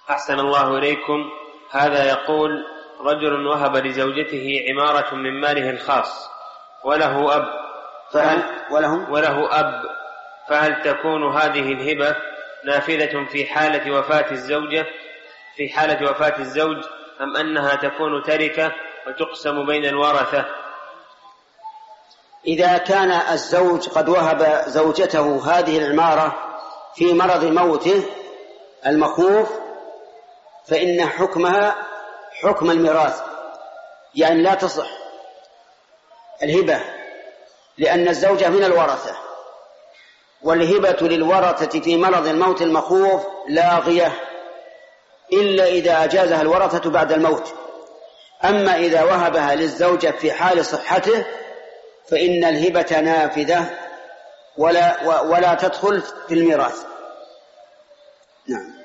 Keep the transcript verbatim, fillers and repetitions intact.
أحسن الله إليكم. هذا يقول: رجل وهب لزوجته عمارة من ماله الخاص وله أب فهل وله, وله أب فهل تكون هذه الهبة نافذة في حالة وفاة الزوجة في حالة وفاة الزوج أم أنها تكون تركة وتقسم بين الورثة؟ إذا كان الزوج قد وهب زوجته هذه العمارة في مرض موته المخوف فإن حكمها حكم الميراث، يعني لا تصح الهبة، لأن الزوجة من الورثة، والهبة للورثة في مرض الموت المخوف لاغية إلا إذا أجازها الورثة بعد الموت. أما إذا وهبها للزوجة في حال صحته فإن الهبة نافذة ولا, ولا تدخل في الميراث. نعم.